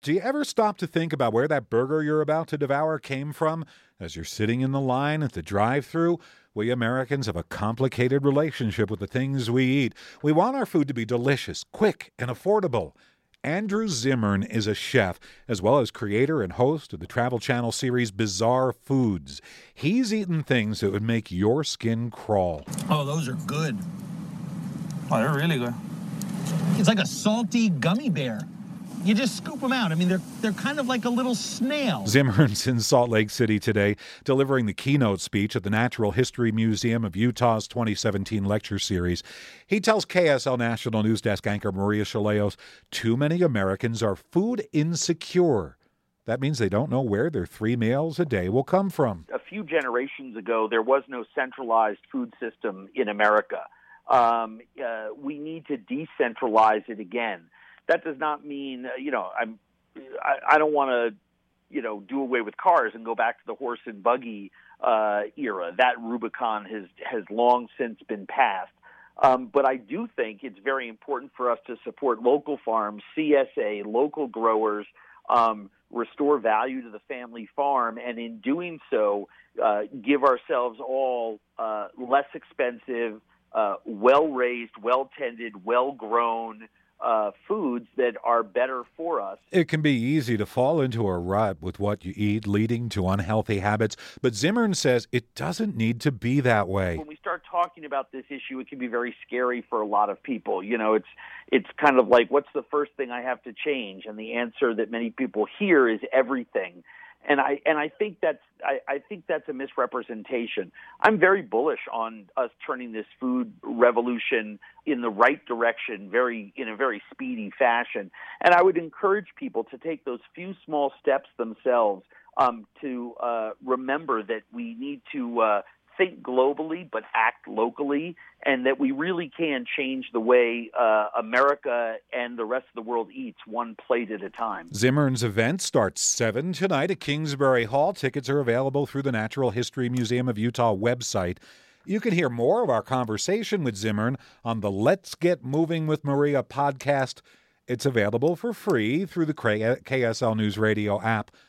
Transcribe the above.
Do you ever stop to think about where that burger you're about to devour came from as you're sitting in the line at the drive-thru? We Americans have a complicated relationship with the things we eat. We want our food to be delicious, quick, and affordable. Andrew Zimmern is a chef, as well as creator and host of the Travel Channel series Bizarre Foods. He's eaten things that would make your skin crawl. Oh, those are good. Oh, they're really good. It's like a salty gummy bear. You just scoop them out. I mean, they're kind of like a little snail. Zimmern's in Salt Lake City today, delivering the keynote speech at the Natural History Museum of Utah's 2017 lecture series. He tells KSL National News Desk anchor Maria Shilaos, too many Americans are food insecure. That means they don't know where their 3 meals a day will come from. A few generations ago, there was no centralized food system in America. We need to decentralize it again. That does not mean, I don't want to, do away with cars and go back to the horse and buggy era. That Rubicon has long since been passed. But I do think it's very important for us to support local farms, CSA, local growers, restore value to the family farm, and in doing so, give ourselves all less expensive, well-raised, well-tended, well-grown foods that are better for us. It can be easy to fall into a rut with what you eat, leading to unhealthy habits. But Zimmern says it doesn't need to be that way. When we start talking about this issue, it can be very scary for a lot of people. It's kind of like, what's the first thing I have to change? And the answer that many people hear is everything. And I think that's a misrepresentation. I'm very bullish on us turning this food revolution in the right direction, in a very speedy fashion. And I would encourage people to take those few small steps themselves to remember that we need to think globally but act locally, and that we really can change the way America and the rest of the world eats, one plate at a time. Zimmern's event starts 7 tonight at Kingsbury Hall. Tickets are available through the Natural History Museum of Utah website. You can hear more of our conversation with Zimmern on the Let's Get Moving with Maria podcast. It's available for free through the KSL News Radio app